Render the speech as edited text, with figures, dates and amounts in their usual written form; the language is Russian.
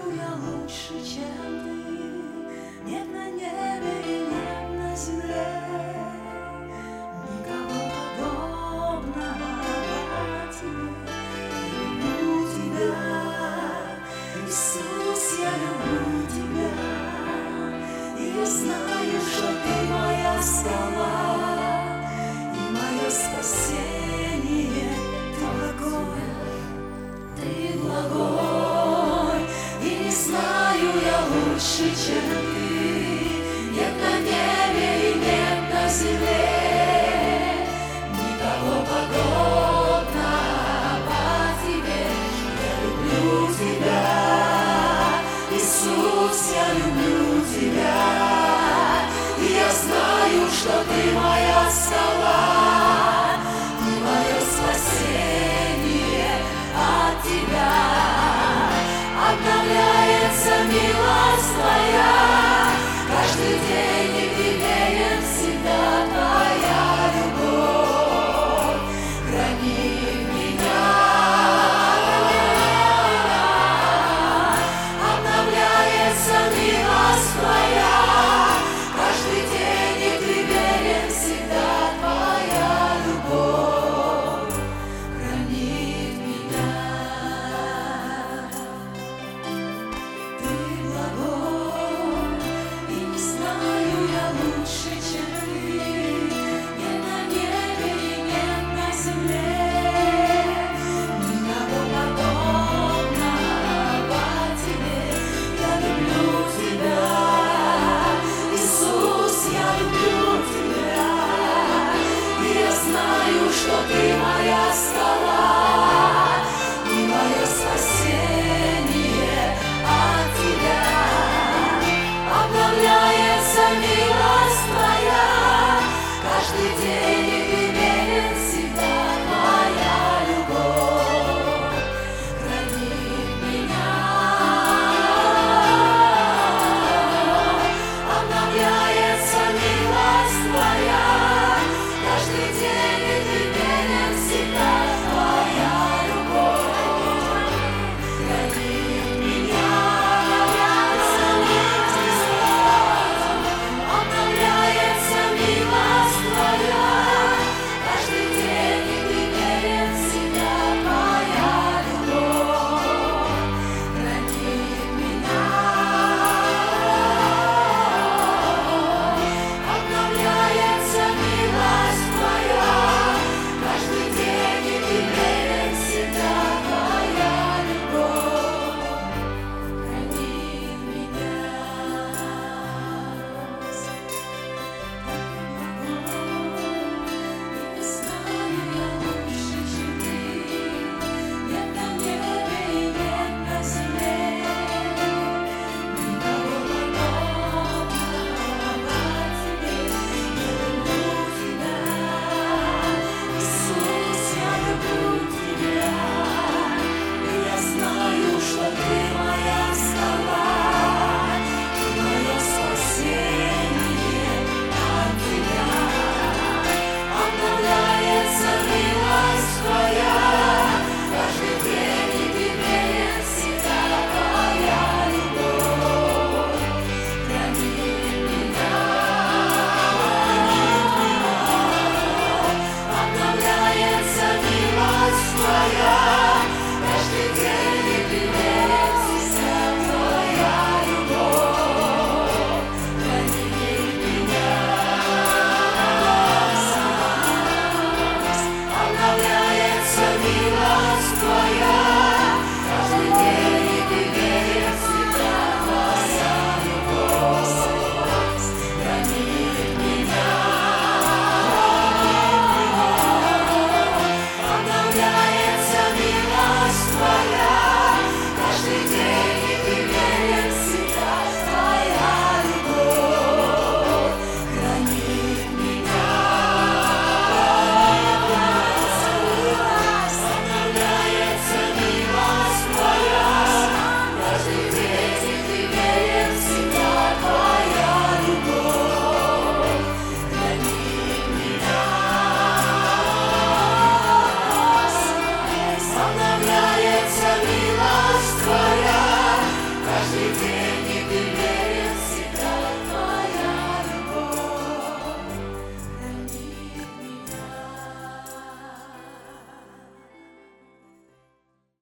знаю я лучше, чем ты. Нет на небе и нет на земле никого подобного тебе. Я люблю тебя, Иисус, я люблю тебя. И я знаю, что ты моя скала и мое спасение. Ты благой, и не знаю я лучше, чем ты. Нет на небе и нет на земле никого подобного тебе. Я люблю тебя, Иисус, я люблю тебя. И я знаю, что ты моя скала и мое спасение. От тебя обновляется милость твоя, каждый день и верен всегда твоя любовь хранит меня. Обновляется милость твоя, каждый день и верен всегда твоя любовь хранит меня. Что ты